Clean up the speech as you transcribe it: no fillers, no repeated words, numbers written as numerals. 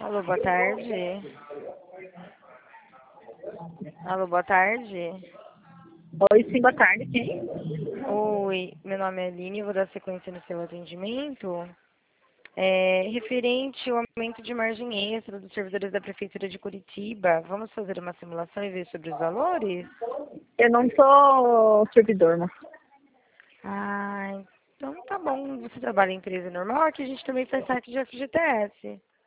Alô, boa tarde. Alô, boa tarde. Oi, sim, boa tarde. Quem? Oi, meu nome é Aline, vou dar sequência no seu atendimento. Referente ao aumento de margem extra dos servidores da Prefeitura de Curitiba, vamos fazer uma simulação e ver sobre os valores? Eu não sou servidor, mas Ah, então tá bom. Você trabalha em empresa normal? Aqui a gente também faz site de FGTS.